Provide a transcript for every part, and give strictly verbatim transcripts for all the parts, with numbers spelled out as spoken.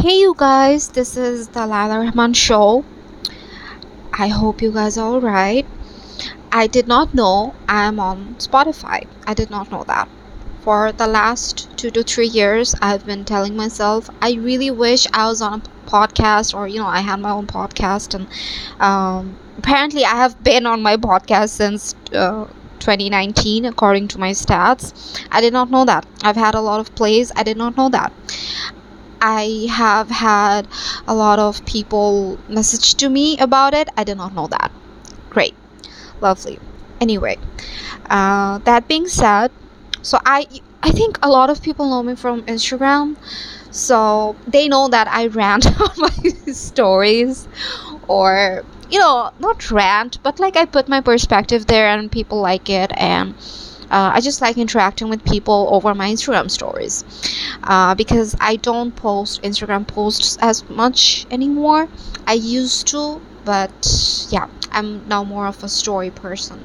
Hey you guys, this is the Lala Rahman show. I hope you guys are alright. I did not know I am on Spotify. I did not know that. For the last two to three years, I've been telling myself I really wish I was on a podcast, or you know, I had my own podcast. And um, apparently, I have been on my podcast since uh, twenty nineteen, according to my stats. I did not know that. I've had a lot of plays. I did not know that. I have had a lot of people message to me about it. I did not know that. Great. Lovely. Anyway, uh, that being said, so I I think a lot of people know me from Instagram. So they know that I rant on my stories, or you know, not rant, but like I put my perspective there and people like it. And uh, I just like interacting with people over my Instagram stories, uh, because I don't post Instagram posts as much anymore. I used to, but yeah, I'm now more of a story person.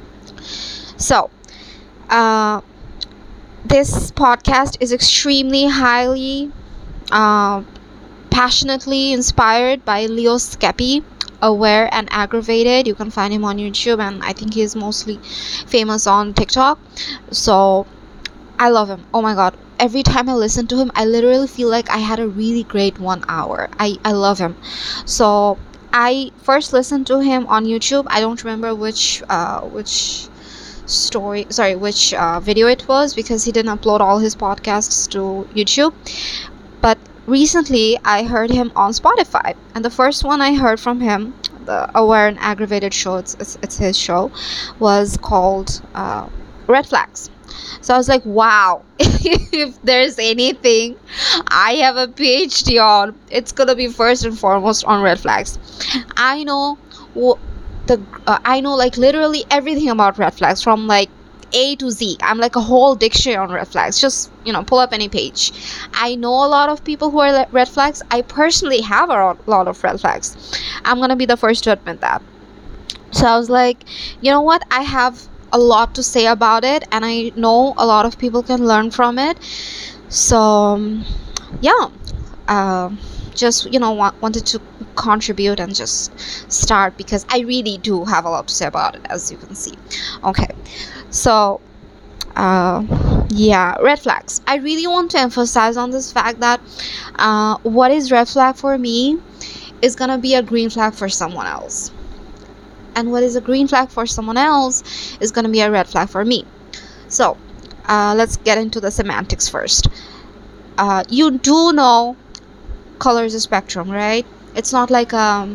So, uh, this podcast is extremely highly, uh, passionately inspired by Leo Skepi, Aware and Aggravated. You can find him on YouTube, and I think he's mostly famous on TikTok. So I love him. Oh my god. Every time I listen to him, I literally feel like I had a really great one hour. I, I love him. So I first listened to him on YouTube. I don't remember which uh which story sorry which uh, video it was, because he didn't upload all his podcasts to YouTube. But recently I heard him on Spotify, and the first one I heard from him, the Aware and Aggravated show, it's, it's, it's his show, was called uh, Red Flags. So I was like, wow, if there's anything I have a PhD on, it's gonna be first and foremost on red flags. I know w- the uh, I know like literally everything about red flags, from like A to Z. I'm like a whole dictionary on red flags. Just, you know, pull up any page. I know a lot of people who are le- red flags. I personally have a ro- lot of red flags. I'm gonna be the first to admit that. So I was like, you know what? I have a lot to say about it, and I know a lot of people can learn from it. So, um, yeah. Uh, just, you know, wa- wanted to contribute and just start, because I really do have a lot to say about it, as you can see. Okay. So, uh, yeah, red flags. I really want to emphasize on this fact that uh, what is red flag for me is gonna be a green flag for someone else, and what is a green flag for someone else is gonna be a red flag for me. So, uh, let's get into the semantics first. Uh, you do know color is a spectrum, right? It's not like a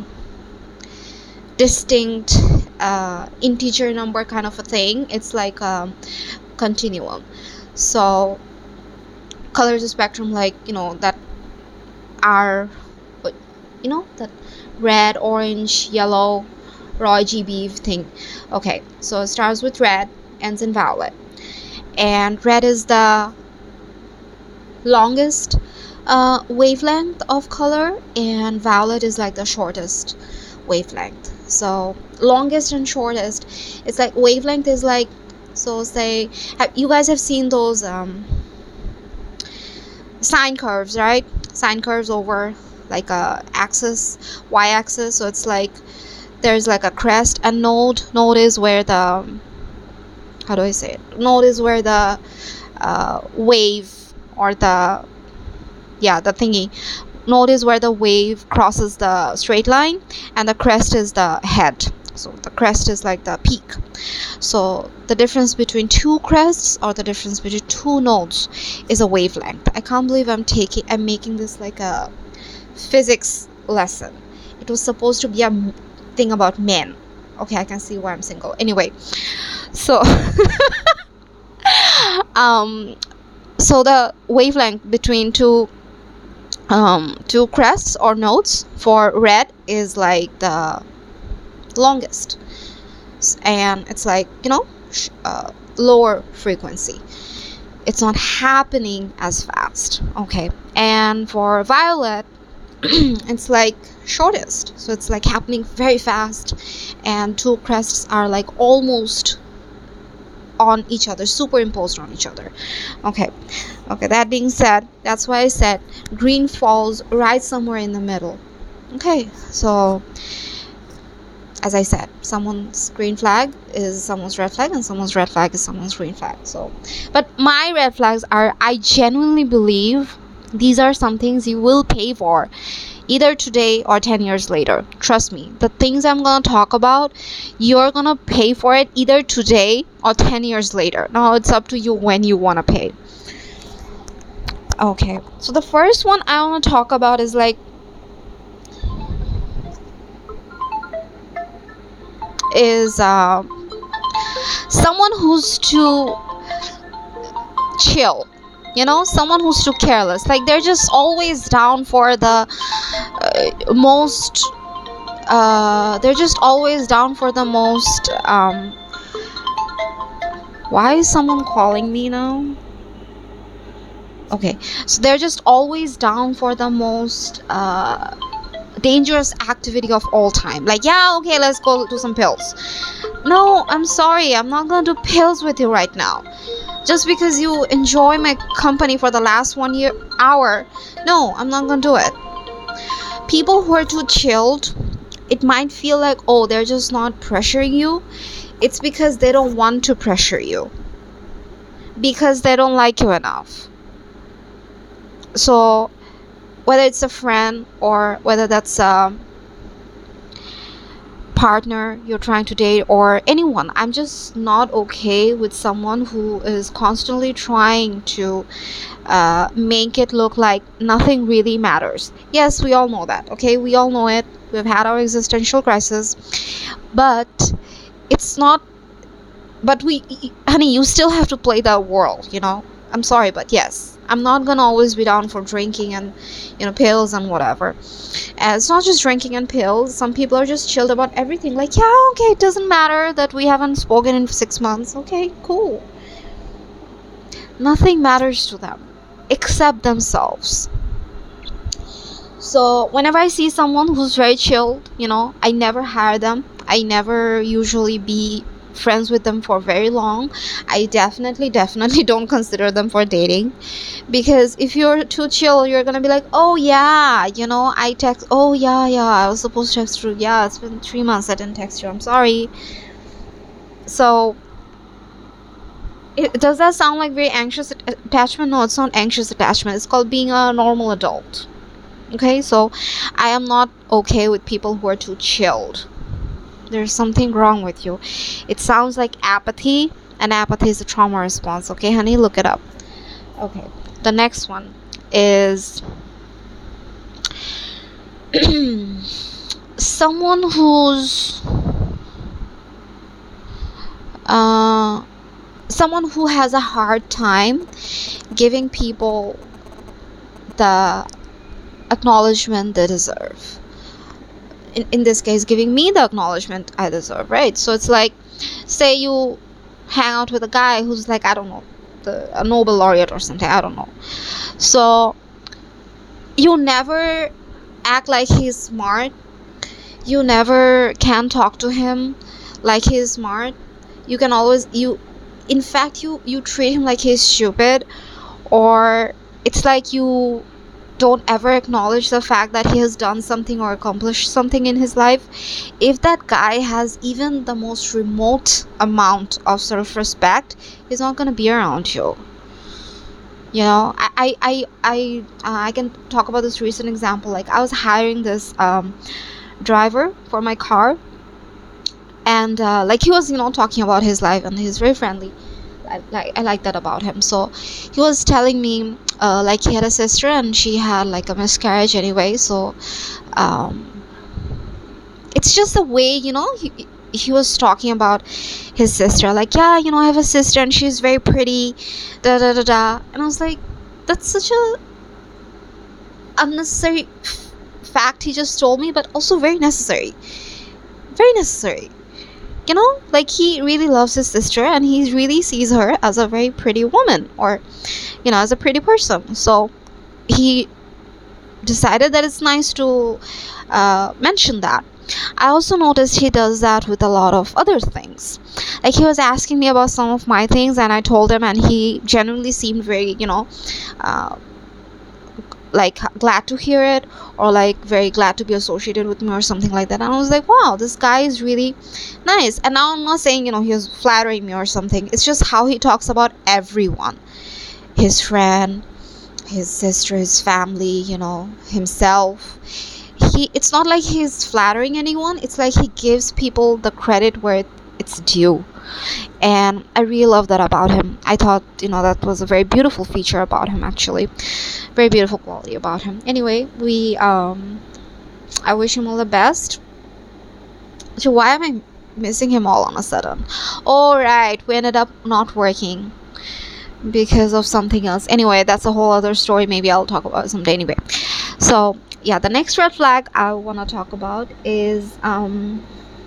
distinct uh, integer number kind of a thing. It's like a continuum. So color is a spectrum, like, you know, that are, you know, that red, orange, yellow, raw R G B thing. Okay, so it starts with red, ends in violet, and red is the longest uh, wavelength of color, and violet is like the shortest wavelength. So longest and shortest, it's like wavelength is like, so say have, you guys have seen those um sine curves, right? Sine curves over like a axis, y-axis. So it's like there's like a crest, and node node is where the, how do I say it, node is where the uh, wave, or the, yeah, the thingy, node is where the wave crosses the straight line, and the crest is the head. So the crest is like the peak. So the difference between two crests, or the difference between two nodes, is a wavelength. I can't believe I'm taking I'm making this like a physics lesson. It was supposed to be a m- thing about men. Okay, I can see why I'm single. Anyway, so um so the wavelength between two um two crests or nodes for red is like the longest, and it's like, you know, sh- uh, lower frequency. It's not happening as fast. Okay, and for violet, it's like shortest, so it's like happening very fast, and two crests are like almost on each other, superimposed on each other. Okay, Okay, that being said, that's why I said green falls right somewhere in the middle. Okay, so as I said, someone's green flag is someone's red flag, and someone's red flag is someone's green flag. So, but my red flags are, I genuinely believe these are some things you will pay for either today or ten years later. Trust me, the things I'm gonna talk about, you're gonna pay for it either today or ten years later. Now it's up to you when you wanna pay. Okay, so the first one I wanna talk about is like, is uh, someone who's too chill, you know, someone who's too careless. Like they're just always down for the uh, most uh, they're just always down for the most um, why is someone calling me now? Okay, so they're just always down for the most uh, dangerous activity of all time. Like, yeah, okay, let's go do some pills. No, I'm sorry, I'm not gonna do pills with you right now. Just because you enjoy my company for the last one year hour, no, I'm not gonna do it. People who are too chilled, it might feel like, oh, they're just not pressuring you. It's because they don't want to pressure you, because they don't like you enough. So whether it's a friend or whether that's a partner you're trying to date or anyone, I'm just not okay with someone who is constantly trying to uh, make it look like nothing really matters. Yes, we all know that, okay? We all know it. We've had our existential crisis, but it's not, but we, honey, you still have to play that world, you know? I'm sorry, but yes, I'm not gonna always be down for drinking and, you know, pills and whatever. And it's not just drinking and pills. Some people are just chilled about everything. Like, yeah, okay, it doesn't matter that we haven't spoken in six months. Okay, cool. Nothing matters to them except themselves. So whenever I see someone who's very chilled, you know, I never hire them. I never usually be friends with them for very long. I definitely definitely don't consider them for dating, because if you're too chill, you're gonna be like, oh yeah, you know, I text, oh yeah yeah I was supposed to text you, yeah, it's been three months I didn't text you, I'm sorry. So it, does that sound like very anxious attachment? No, it's not anxious attachment. It's called being a normal adult. Okay, so I am not okay with people who are too chilled. There's something wrong with you. It sounds like apathy, and apathy is a trauma response. Okay, honey, look it up. Okay, the next one is someone who's uh, someone who has a hard time giving people the acknowledgement they deserve. In, in this case, giving me the acknowledgement I deserve, right? So it's like, say you hang out with a guy who's like, I don't know, the, a Nobel laureate or something, I don't know. So you never act like he's smart. You never can talk to him like he's smart. You can always, you, in fact, you, you treat him like he's stupid, or it's like you don't ever acknowledge the fact that he has done something or accomplished something in his life. If that guy has even the most remote amount of self-respect, he's not going to be around you. You know, I I I I, uh, I can talk about this recent example. Like, I was hiring this um, driver for my car, and uh, like he was, you know, talking about his life, and he's very friendly. I like I like that about him. So he was telling me uh, like he had a sister and she had like a miscarriage anyway. So um, it's just the way, you know, he, he was talking about his sister. Like, yeah, you know, I have a sister and she's very pretty, da da da da. And I was like, that's such a unnecessary f- fact he just told me, but also very necessary. Very necessary. You know, like he really loves his sister and he really sees her as a very pretty woman, or, you know, as a pretty person. So he decided that it's nice to uh, mention that. I also noticed he does that with a lot of other things. Like, he was asking me about some of my things, and I told him, and he genuinely seemed very, you know, uh, like glad to hear it, or like very glad to be associated with me or something like that. And I was like, wow, this guy is really nice. And now I'm not saying, you know, he was flattering me or something. It's just how he talks about everyone, his friend, his sister, his family, you know, himself. He it's not like he's flattering anyone. It's like he gives people the credit where it, it's due. And I really love that about him. I thought, you know, that was a very beautiful feature about him, actually. Very beautiful quality about him. Anyway, we um I wish him all the best. So why am I missing him all on a sudden? All right, we ended up not working because of something else. Anyway, that's a whole other story. Maybe I'll talk about it someday. Anyway, so yeah, the next red flag I want to talk about is um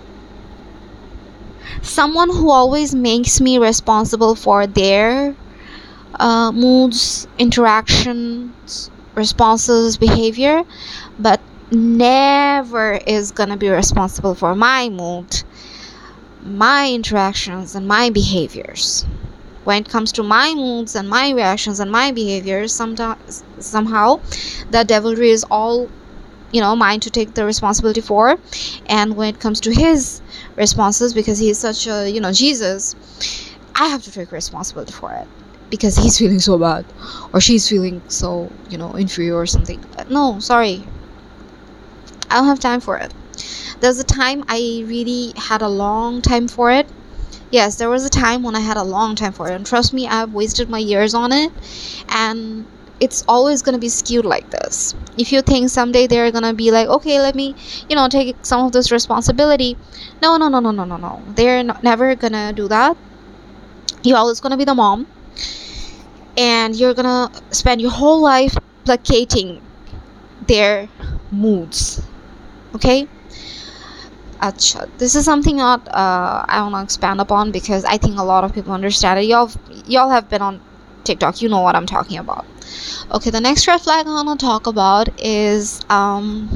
someone who always makes me responsible for their uh, moods, interactions, responses, behavior, but never is gonna be responsible for my mood, my interactions, and my behaviors. When it comes to my moods and my reactions and my behaviors, sometimes somehow the devilry is all, you know, mine to take the responsibility for. And when it comes to his responses, because he's such a, you know, Jesus, I have to take responsibility for it because he's feeling so bad, or she's feeling so, you know, inferior or something. No, sorry, I don't have time for it. There's a time I really had a long time for it. Yes, there was a time when I had a long time for it, and trust me, I've wasted my years on it. And it's always going to be skewed like this. If you think someday they're going to be like, okay, let me, you know, take some of this responsibility. No, no, no, no, no, no, no. They're not, never going to do that. You're always going to be the mom. And you're going to spend your whole life placating their moods. Okay? Achha. This is something not uh, I want to expand upon, because I think a lot of people understand it. Y'all, y'all have been on TikTok. You know what I'm talking about. Okay, the next red flag I want to talk about is um,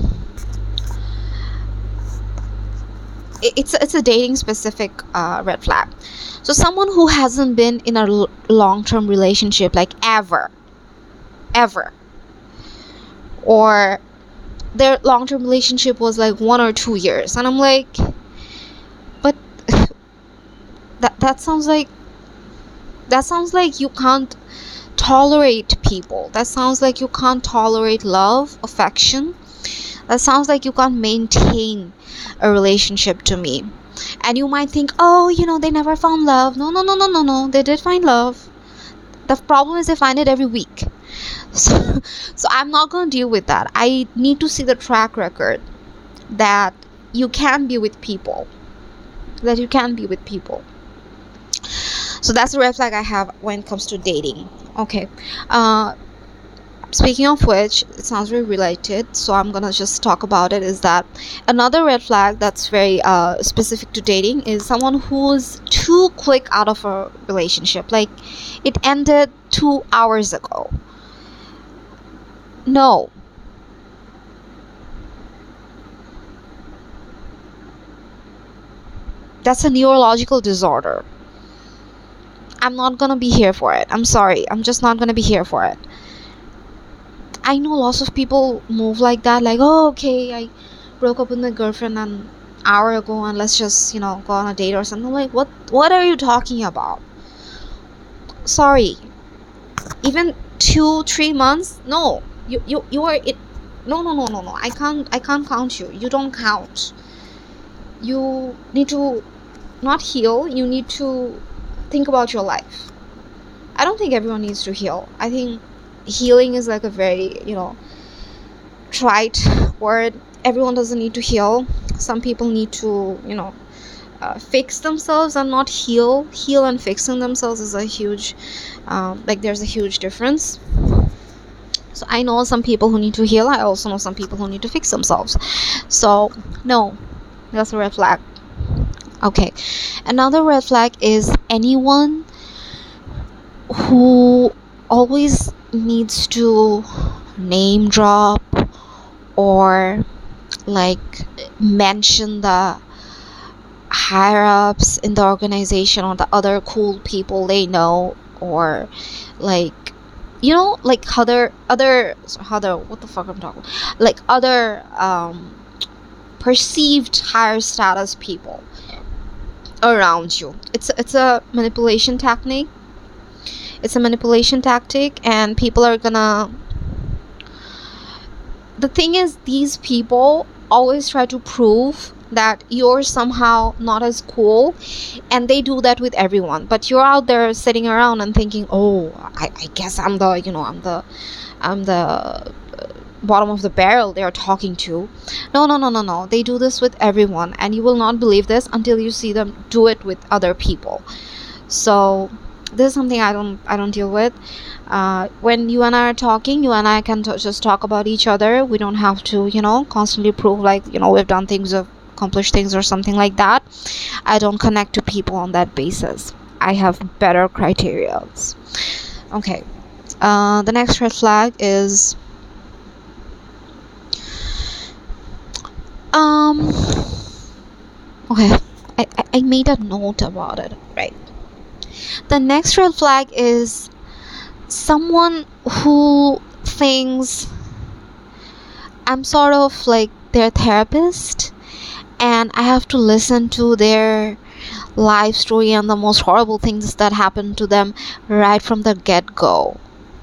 it, it's it's a dating specific uh, red flag. So someone who hasn't been in a l- long-term relationship, like ever, ever, or their long-term relationship was like one or two years, and I'm like, but that that sounds like that sounds like you can't tolerate people. That sounds like you can't tolerate love, affection. That sounds like you can't maintain a relationship to me. And you might think, oh, you know, they never found love. No, no, no, no, no, no. They did find love. The problem is they find it every week. So, so I'm not going to deal with that. I need to see the track record that you can be with people. That you can be with people. So that's the red flag I have when it comes to dating. Okay. Uh, speaking of which, it sounds very related, so I'm gonna just talk about it. Is that another red flag that's very uh, specific to dating is someone who's too quick out of a relationship. Like, it ended two hours ago. No. That's a neurological disorder. I'm not gonna be here for it. I'm sorry. I'm just not gonna be here for it. I know lots of people move like that, like, oh, okay, I broke up with my girlfriend an hour ago and let's just, you know, go on a date or something. Like, what what are you talking about? Sorry. Even two, three months? No. You you you are it no no no no no. I can't I can't count you. You don't count. You need to not heal, you need to think about your life. I don't think everyone needs to heal. I think healing is like a very, you know, trite word. Everyone doesn't need to heal. Some people need to, you know, uh, fix themselves and not heal. Heal and fixing themselves is a huge, um, like there's a huge difference. So I know some people who need to heal. I also know some people who need to fix themselves. So no, that's a red flag. Okay, another red flag is anyone who always needs to name drop or like mention the higher ups in the organization or the other cool people they know, or like, you know, like other other other what the fuck I'm talking, like other um perceived higher status people around you. It's it's a manipulation technique. It's a manipulation tactic, and people are gonna, the thing is, these people always try to prove that you're somehow not as cool, and they do that with everyone, but you're out there sitting around and thinking, oh, i, I guess i'm the you know i'm the i'm the uh, bottom of the barrel they're talking to. No, no, no, no, no, they do this with everyone, and you will not believe this until you see them do it with other people. So this is something i don't i don't deal with. Uh, when you and I are talking, you and I can t- just talk about each other. We don't have to, you know, constantly prove like, you know, we've done things, we've accomplished things or something like that. I don't connect to people on that basis. I have better criterias. Okay. Uh, the next red flag is um okay. I, I, I made a note about it, right? The next red flag is someone who thinks I'm sort of like their therapist, and I have to listen to their life story and the most horrible things that happened to them right from the get go.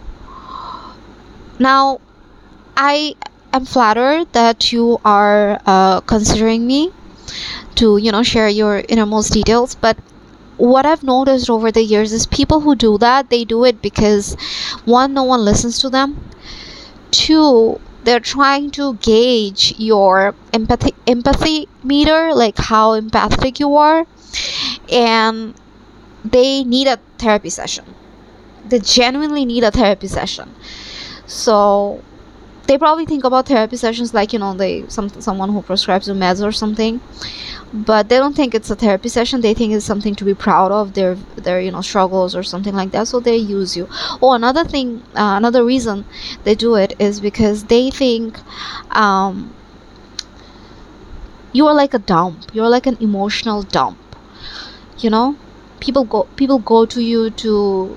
Now, I am flattered that you are uh, considering me to, you know, share your innermost details, but what I've noticed over the years is people who do that, they do it because one, no one listens to them. Two, they're trying to gauge your empathy empathy meter, like how empathetic you are, and they need a therapy session. They genuinely need a therapy session. So they probably think about therapy sessions like, you know, they some someone who prescribes you meds or something, but they don't think it's a therapy session. They think it's something to be proud of, their their you know, struggles or something like that, so they use you. Oh, another thing, uh, another reason they do it is because they think um you are like a dump, you're like an emotional dump, you know. People go people go to you to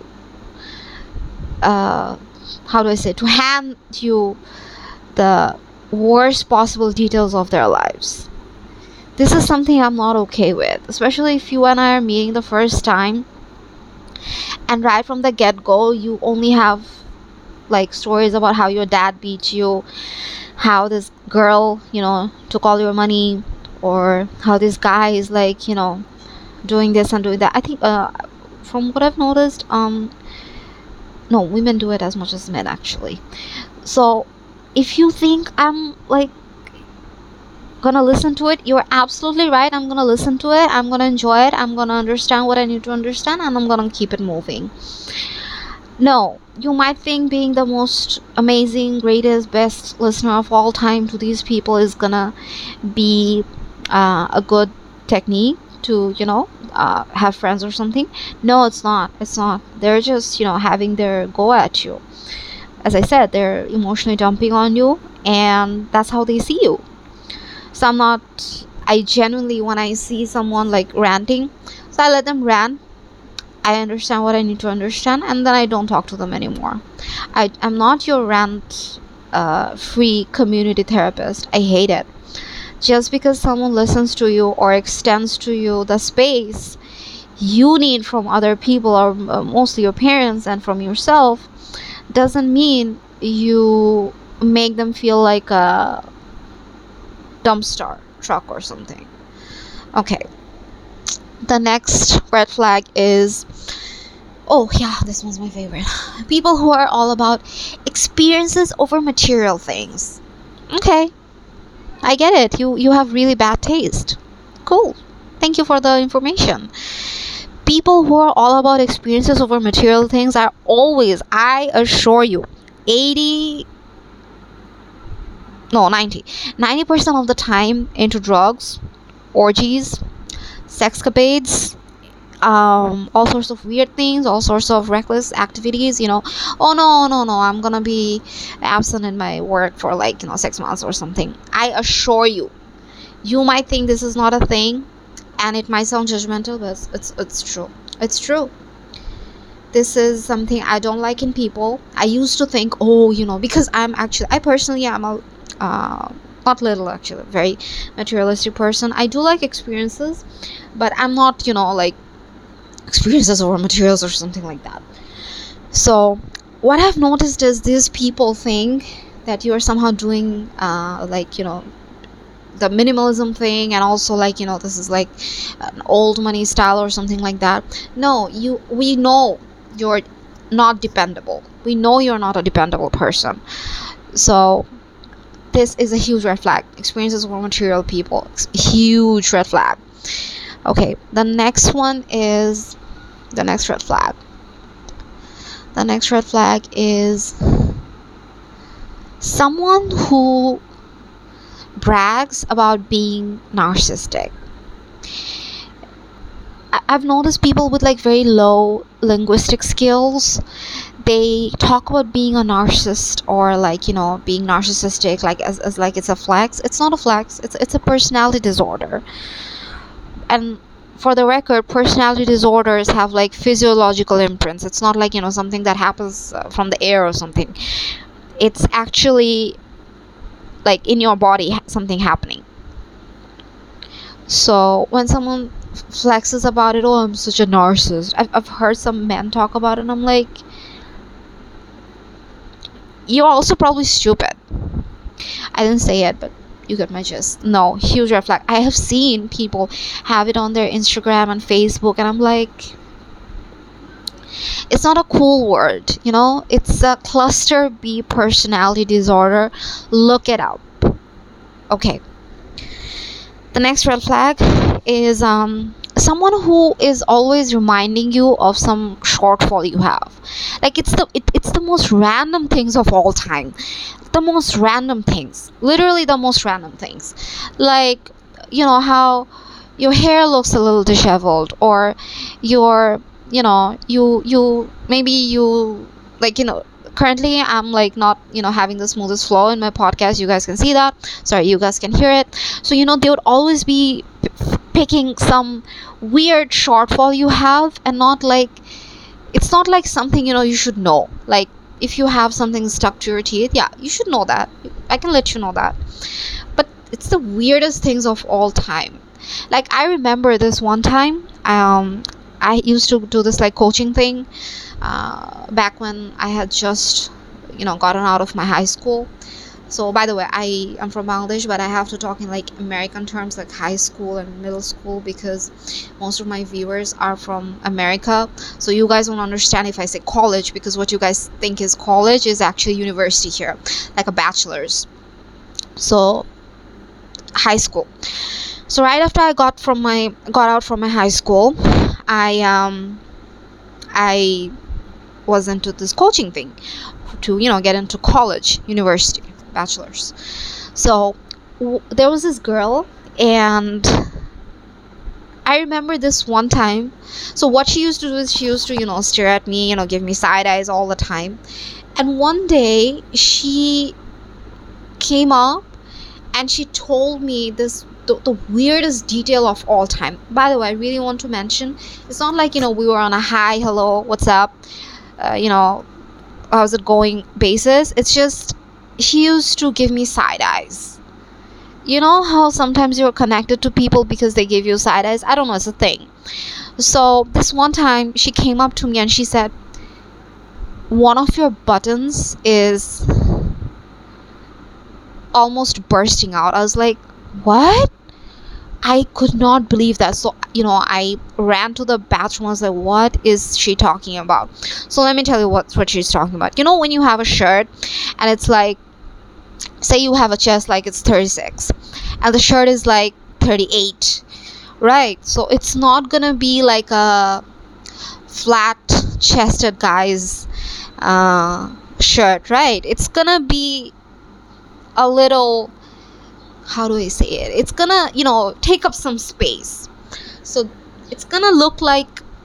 uh how do I say, to hand you the worst possible details of their lives. This is something I'm not okay with, especially if you and I are meeting the first time, and right from the get go, you only have like stories about how your dad beat you, how this girl, you know, took all your money, or how this guy is like, you know, doing this and doing that. I think, uh, from what I've noticed, um, no, women do it as much as men actually. So if you think I'm like gonna listen to it, you're absolutely right. I'm gonna listen to it, I'm gonna enjoy it, I'm gonna understand what I need to understand, and I'm gonna keep it moving. No, you might think being the most amazing, greatest, best listener of all time to these people is gonna be uh, a good technique to, you know, uh, have friends or something. No, it's not. It's not. They're just, you know, having their go at you. As I said, they're emotionally dumping on you, and that's how they see you. So I'm not, I genuinely, when I see someone like ranting, so I let them rant. I understand what I need to understand, and then I don't talk to them anymore. I, I'm not your rant uh, free community therapist. I hate it. Just because someone listens to you or extends to you the space you need from other people, or uh, mostly your parents and from yourself, doesn't mean you make them feel like a dumpster truck or something. Okay. The next red flag is, oh yeah, this one's my favorite. People who are all about experiences over material things. Okay, I get it. You you have really bad taste. Cool. Thank you for the information. People who are all about experiences over material things are always, I assure you, eighty no ninety ninety percent of the time into drugs, orgies, sexcapades, um all sorts of weird things, all sorts of reckless activities, you know. Oh no, no, no, I'm gonna be absent in my work for like, you know, six months or something. I assure you, you might think this is not a thing, and it might sound judgmental, but it's it's, it's true. It's true. This is something I don't like in people. I used to think, oh, you know, because I'm actually, I personally am a uh, not little, actually very materialistic person. I do like experiences, but I'm not, you know, like experiences over materials or something like that. So what I've noticed is these people think that you are somehow doing uh, like, you know, the minimalism thing, and also like, you know, this is like an old money style or something like that. No, you we know you're not dependable. We know you're not a dependable person. So this is a huge red flag. Experiences over material people, huge red flag. Okay, the next one is the next red flag. The next red flag is someone who brags about being narcissistic. I- I've noticed people with like very low linguistic skills, they talk about being a narcissist, or like, you know, being narcissistic, like as, as like it's a flex. It's not a flex. It's it's a personality disorder. And for the record, personality disorders have like physiological imprints. It's not like, you know, something that happens uh, from the air or something. It's actually like in your body, ha- something happening. So when someone f- flexes about it, oh, I'm such a narcissist. I've, I've heard some men talk about it, and I'm like, you're also probably stupid. I didn't say it, but you get my gist. No, huge red flag. I have seen people have it on their Instagram and Facebook, and I'm like, it's not a cool word, you know? It's a cluster B personality disorder. Look it up. Okay. The next red flag is um someone who is always reminding you of some shortfall you have. Like it's the it, it's the most random things of all time. The most random things. Literally the most random things. Like, you know, how your hair looks a little disheveled, or your, you know, you you maybe you like, you know, currently I'm like not, you know, having the smoothest flow in my podcast. You guys can see that. Sorry, you guys can hear it. So, you know, they would always be p- picking some weird shortfall you have, and not like, it's not like something, you know, you should know. Like if you have something stuck to your teeth, yeah, you should know that. I can let you know that. But it's the weirdest things of all time. Like I remember this one time, um I used to do this like coaching thing uh, back when I had just, you know, gotten out of my high school. So by the way, I am from Bangladesh, but I have to talk in like American terms, like high school and middle school, because most of my viewers are from America. So you guys won't understand if I say college, because what you guys think is college is actually university here, like a bachelor's. So high school. So right after I got from my got out from my high school, I um I was into this coaching thing to, you know, get into college, university, bachelor's. So w- there was this girl, and I remember this one time. So what she used to do is she used to, you know, stare at me, you know, give me side eyes all the time. And one day she came up and she told me this, the, the weirdest detail of all time. By the way, I really want to mention, it's not like, you know, we were on a hi, hello, what's up, uh, you know, how's it going basis. It's just she used to give me side eyes. You know how sometimes you're connected to people because they give you side eyes? I don't know, it's a thing. So this one time she came up to me and she said, one of your buttons is almost bursting out. I was like, what? I could not believe that. So, you know, I ran to the bathroom. I was like, what is she talking about? So let me tell you what, what she's talking about. You know, when you have a shirt and it's like, say you have a chest like it's thirty-six and the shirt is like thirty-eight, right? So it's not gonna be like a flat chested guy's uh, shirt, right? It's gonna be a little, how do I say it? It's gonna, you know, take up some space. So it's gonna look like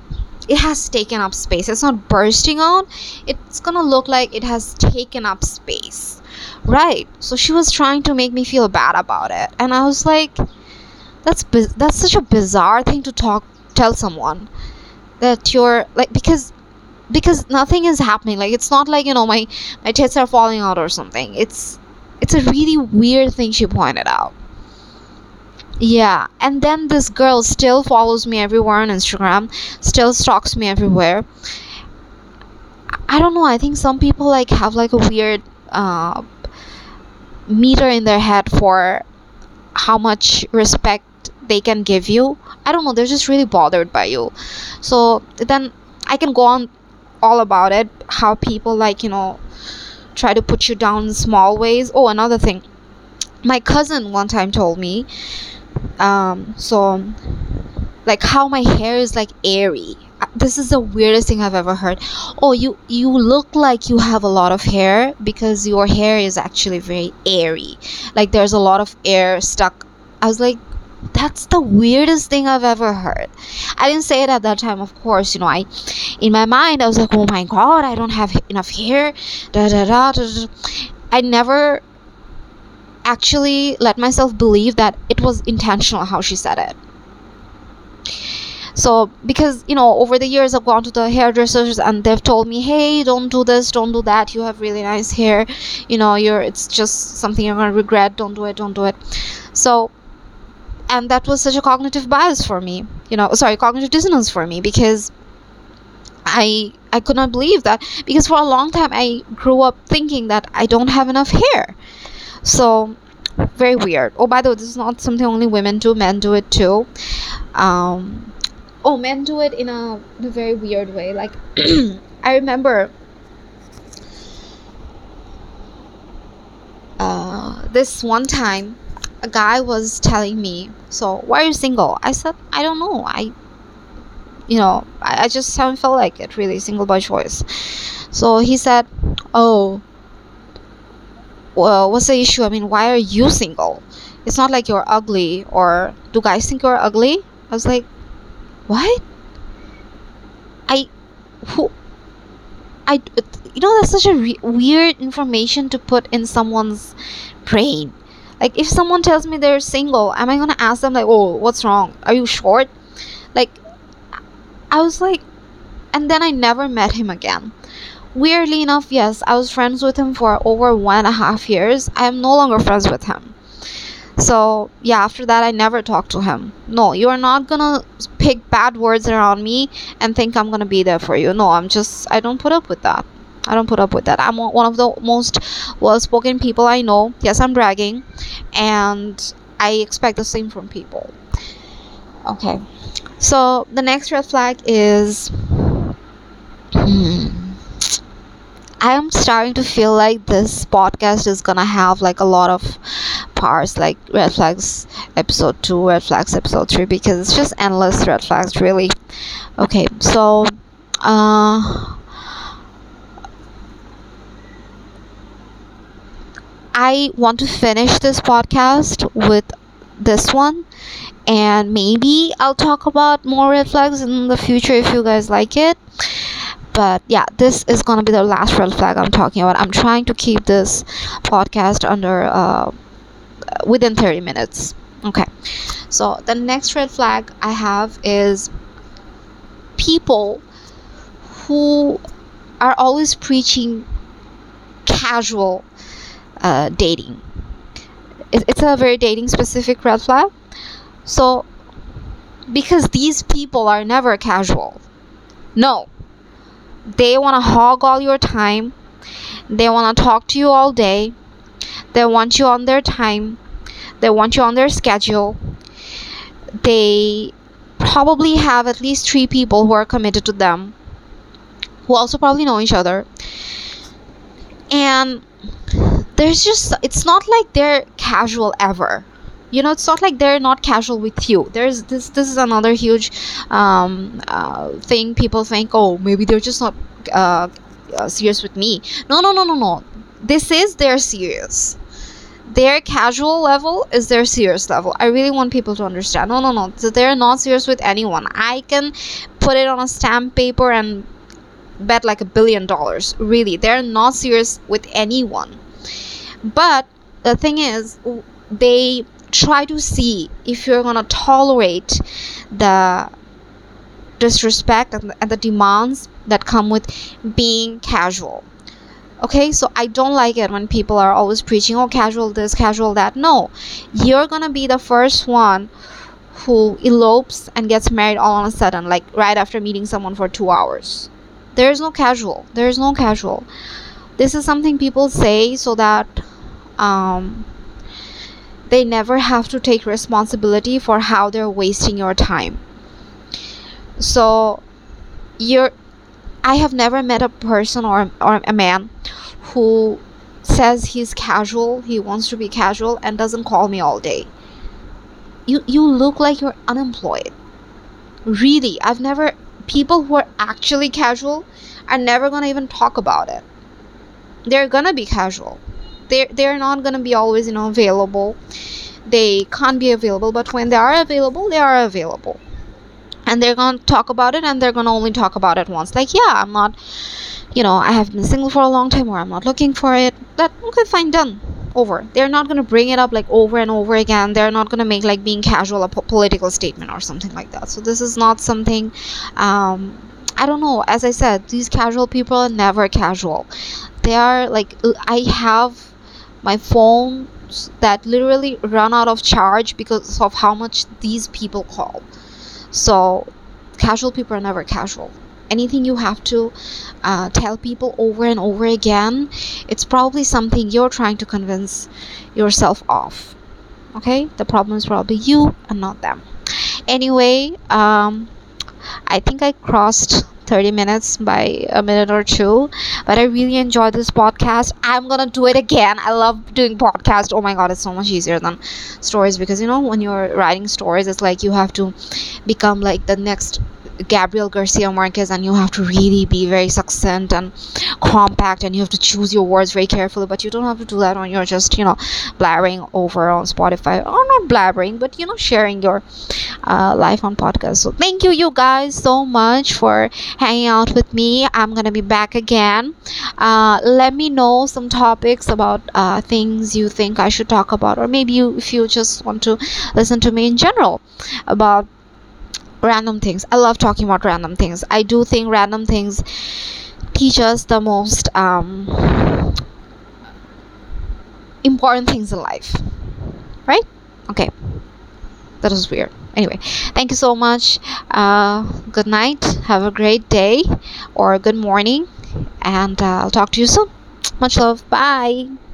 it has taken up space. It's not bursting out. It's gonna look like it has taken up space, right? So she was trying to make me feel bad about it, and I was like, that's biz- that's such a bizarre thing to talk tell someone, that you're like, because because nothing is happening. Like, it's not like, you know, my my tits are falling out or something. It's it's a really weird thing she pointed out. Yeah, and then this girl still follows me everywhere on Instagram, still stalks me everywhere. I don't know, I think some people like have like a weird uh meter in their head for how much respect they can give you. I don't know, they're just really bothered by you. So then I can go on all about it, how people, like, you know, try to put you down in small ways. Oh, another thing, my cousin one time told me, um so like, how my hair is like airy. Uh, this is the weirdest thing I've ever heard. Oh, you you look like you have a lot of hair because your hair is actually very airy, like there's a lot of air stuck. I was like, that's the weirdest thing I've ever heard. I didn't say it at that time, of course. You know, I, in my mind, I was like, oh my god, I don't have enough hair. Da da da da. da. I never actually let myself believe that it was intentional how she said it. So, because, you know, over the years I've gone to the hairdressers and they've told me, hey, don't do this, don't do that, you have really nice hair, you know, you're it's just something you're gonna regret, don't do it, don't do it. So, and that was such a cognitive bias for me, you know, sorry, cognitive dissonance for me, because I I could not believe that, because for a long time I grew up thinking that I don't have enough hair. So, very weird. Oh, by the way, this is not something only women do, men do it too. Um oh, men do it in a, in a very weird way. Like, I remember uh this one time a guy was telling me, so why are you single? I said, I don't know, I you know I, I just haven't felt like it, really, single by choice. So he said, oh, well, what's the issue? I mean, why are you single? It's not like you're ugly, or do guys think you're ugly? I was like, what? I who I you know, that's such a re- weird information to put in someone's brain. Like, if someone tells me they're single, am I gonna ask them like, oh, what's wrong? Are you short? Like, I was like, and then I never met him again. Weirdly enough, yes, I was friends with him for over one and a half years. I am no longer friends with him. So, yeah, after that, I never talked to him. No, you are not gonna pick bad words around me and think I'm gonna be there for you. No, I'm just, I don't put up with that. I don't put up with that. I'm one of the most well spoken people I know. Yes, I'm bragging. And I expect the same from people. Okay. So, the next red flag is. Hmm. I am starting to feel like this podcast is gonna have like a lot of parts, like red flags episode two, red flags episode three, because it's just endless red flags, really. Okay, so uh I want to finish this podcast with this one, and maybe I'll talk about more red flags in the future if you guys like it. But yeah, this is gonna be the last red flag I'm talking about. I'm trying to keep this podcast under uh within thirty minutes. Okay, so the next red flag I have is people who are always preaching casual uh, dating. It, it's a very dating specific red flag. So, because these people are never casual. No, they want to hog all your time. They want to talk to you all day. They want you on their time. They want you on their schedule. They probably have at least three people who are committed to them, who also probably know each other. And there's just, it's not like they're casual ever. You know, it's not like they're not casual with you. There's this this is another huge um uh, thing. People think, oh, maybe they're just not uh, uh serious with me. No, no, no, no, no. This is their serious. Their casual level is their serious level. I really want people to understand. No, no, no. So they're not serious with anyone. I can put it on a stamp paper and bet like a billion dollars. Really, they're not serious with anyone. But the thing is, they try to see if you're gonna tolerate the disrespect and the, and the demands that come with being casual. Okay, so I don't like it when people are always preaching, oh, casual this, casual that. No, you're gonna be the first one who elopes and gets married all on a sudden, like right after meeting someone for two hours. There is no casual. There is no casual. This is something people say so that um, they never have to take responsibility for how they're wasting your time. So you're I have never met a person or or a man who says he's casual, he wants to be casual, and doesn't call me all day. You you look like you're unemployed. Really, I've never people who are actually casual are never gonna even talk about it. They're gonna be casual. They're they're not gonna be always, you know, available. They can't be available, but when they are available, they are available. And they're gonna talk about it, and they're gonna only talk about it once. Like, yeah, I'm not, you know, I have been single for a long time, or I'm not looking for it. That okay, fine, done, over. They're not gonna bring it up like over and over again. They're not gonna make like being casual a po- political statement or something like that. So this is not something. Um, I don't know. As I said, these casual people are never casual. They are like I have my phones that literally run out of charge because of how much these people call. So casual people are never casual. Anything you have to uh, tell people over and over again, it's probably something you're trying to convince yourself of. Okay, the problem is probably you and not them. Anyway, um I think I crossed thirty minutes by a minute or two, but I really enjoyed this podcast. I'm gonna do it again. I love doing podcast. Oh my god, it's so much easier than stories, because you know, when you're writing stories, it's like you have to become like the next Gabriel Garcia Marquez, and you have to really be very succinct and compact, and you have to choose your words very carefully. But you don't have to do that when you're just, you know, blabbering over on Spotify, or not blabbering, but you know, sharing your uh, life on podcast. So thank you, you guys, so much for hanging out with me. I'm gonna be back again. Uh, let me know some topics about uh, things you think I should talk about, or maybe you, if you just want to listen to me in general about random things. I love talking about random things. I do think random things teach us the most um, important things in life, right? Okay, that was weird. Anyway, thank you so much. Uh, good night, have a great day, or good morning, and uh, I'll talk to you soon. Much love. Bye.